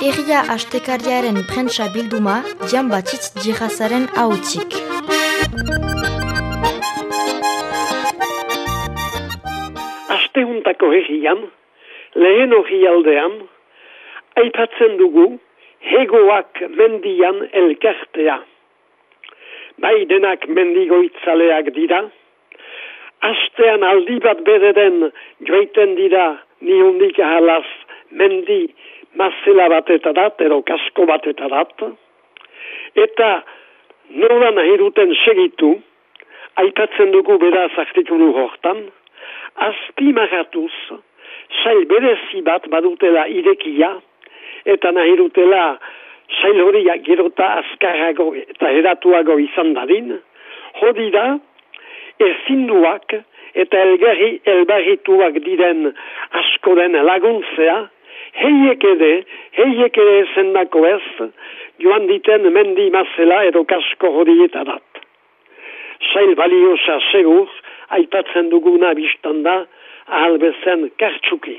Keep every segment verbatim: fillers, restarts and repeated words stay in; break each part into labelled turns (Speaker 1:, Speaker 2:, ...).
Speaker 1: Herria astekariaren prentsa bilduma, Jan Batitz Djihazaren ahotzik.
Speaker 2: Astehuntako herrian, lehen orrialdean, aipatzen dugu hegoak mendian elkartea. Bai denak mendigoitzaleak dira, astean aldi bat bederen joiten dira nihundik ahalaz mendi mazela batetarat, ero kasko batetarat, eta nola nahi duten segitu, aipatzen dugu beraz artikulu hortan, azpimarratuz, sail berezi bat badutela irekia, eta nahi dutela sail hori gerota azkarrago eta eratuago izan dadin, hori da, ezinduak eta elgarri elbarrituak diren askoren laguntzea, heiek ere, heiek ere zendako ez, joan diten mendi mazela edo kasko horietarat. Sail baliosa segur, aipatzen duguna biztanda, ahalbezen kartsuki.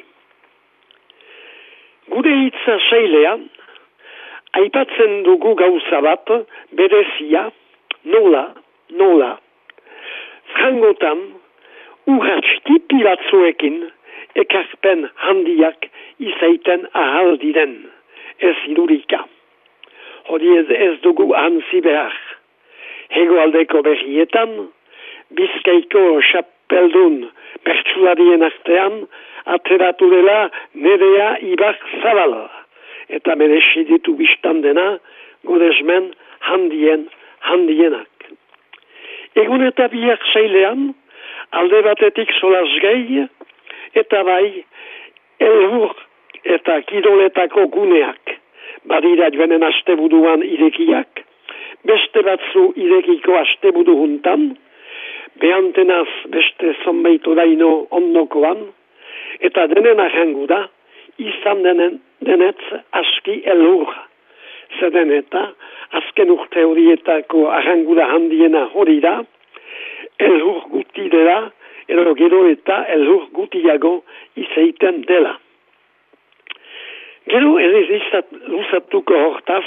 Speaker 2: Gure hitza sailean, aipatzen dugu gauza bat, berezia, nola, nola. Frangotan, urratx tipi batzuekin, ekarpen handiak izaiten ahal diren, ez irurika. Hori ez, ez dugu hanzi behar. Hegoaldeko berrietan, Bizkaiko xapeldun bertsularien artean, ateratu dela Nerea Ibar Zabala, eta merezi ditu biztan dena, goresmen handien, handienak. Egun eta biak sailean, alde batetik solazgai, eta bai, elhur eta kiroletako guneak, badira joanen astebuduan irekiak, beste batzu irekiko astebudu juntan, behantenaz beste zonbait oraino ondokoan, eta denen ahangu da, izan denen denetz aski elhur. Zeden eta, azken urte horietako ahanguda handiena hori da, elhur guti dela, edo gero eta elhur gutiago izaiten dela. Gero ere luzatuko hortaz,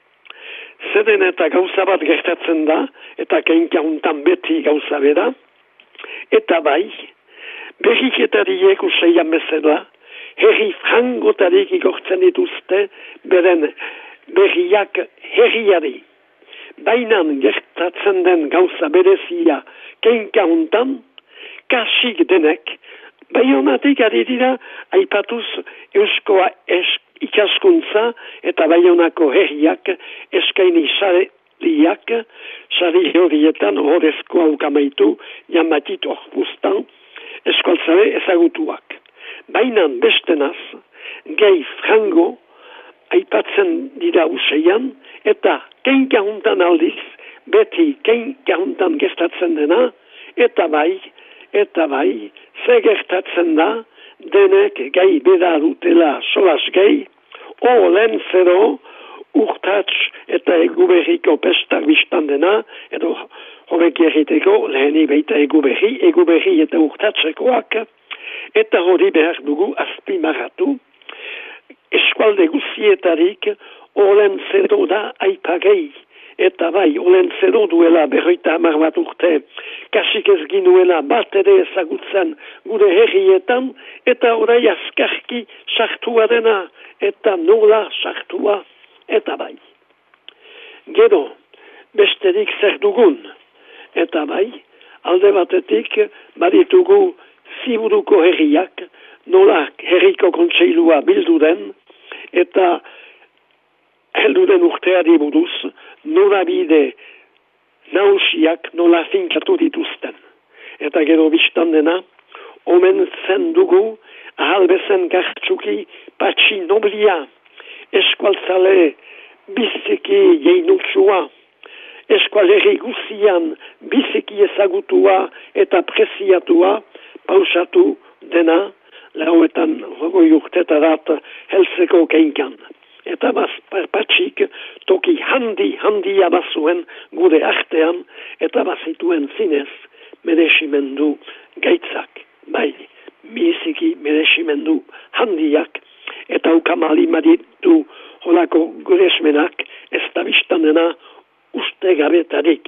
Speaker 2: zeden eta gauza bat gertatzen da, eta keinkauntan beti gauza beda, eta bai, berriketariek usaian bezala, herri frangotarik igortzen dituzte, beren berriak herriari. Bainan gertatzen den gauza berezia keinkauntan, kasik denek, Baionatik ari dira aipatuz euskoa esk, ikaskuntza eta Baionako herriak eskaini sariak, sari horietan horrezko aukamaitu jamatit orpustan eskoltzare ezagutuak. Bainan bestenaz, gehi frango aipatzen dira useian eta keinkahuntan aldiz, beti keinkahuntan gestatzen dena, eta bai, eta bai, ze gertatzen da, denek gai beda dutela solas gai, o lehen zero, urtats eta eguberriko pestak biztan dena, edo horrek erriteko leheni baita eguberri, eguberri eta urtatsekoak, eta hori behar dugu azpimarratu, eskualde guzietarik, o lehen zero da aipagei, eta bai, olen zero duela berroita hamar bat urte, kasik ez ginuela bat ere ezagutzen gure herrietan, eta orai azkarki sartua dena, eta nola sartua, eta bai. Gero, besterik zer dugun, eta bai, alde batetik baditugu ziburuko herriak, nola herriko kontseilua bildu den, eta heldu den urteari buruz, nola bide nausiak nola finkatu dituzten. Eta gero biztan dena, omen zen dugu, ahalbezen gartsuki patxi noblia, eskualtzale biziki jeinutsua, eskualeri guzian biziki ezagutua eta preziatua, pausatu dena, lauetan hogoi urtetarat helzeko keinkan. Eta baz, patxik toki handi, handia bazuen gure artean, eta bazituen zinez meresimendu gaitzak, bai, biziki meresimendu handiak, eta ukamali maditu holako goresmenak ez da biztan dena uste gabetarik.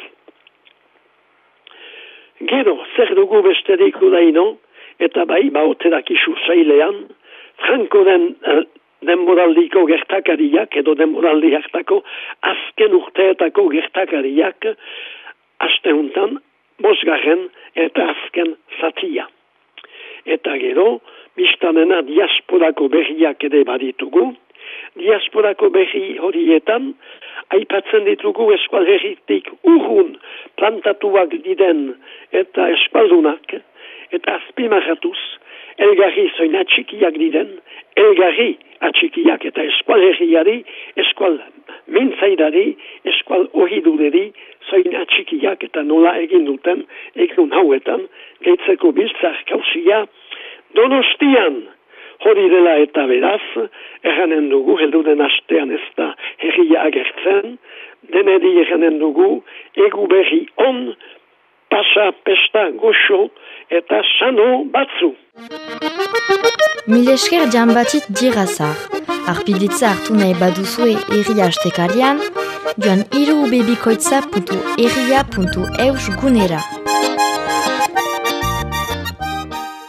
Speaker 2: Gero, zer dugu besterik udaino, eta bai, baoterak isu zailean, Franko den uh, denboraldiko gertakariak, edo denboraldi hartako, azken urteetako gertakariak, aste hontan, bosgarren eta azken zatia. Eta gero, biztanena diasporako berriak ere baditugu, diasporako berri horietan, aipatzen ditugu eskual herritik urrun plantatuak diden eta eskualdunak, eta azpimarratuz, elgarri zoin atxikiak diden, elgarri atxikiak eta eskual herriari, eskual mintzaidari, eskual ohidureri, zoin atxikiak eta nola egin duten, egun hauetan, gehitzeko biltzar kausia, Donostian, hori dela eta beraz, erranen dugu, helduden astean ez da herria agertzen, denedi erranen dugu, egu berri on, pasa, pesta, goxo, eta sano batzu.
Speaker 1: Mil esker Giambatit Dirazar. Arpiditza hartu nahi baduzue herria astekarian, joan hiru bebikoitza puntu herria puntu eus gunera.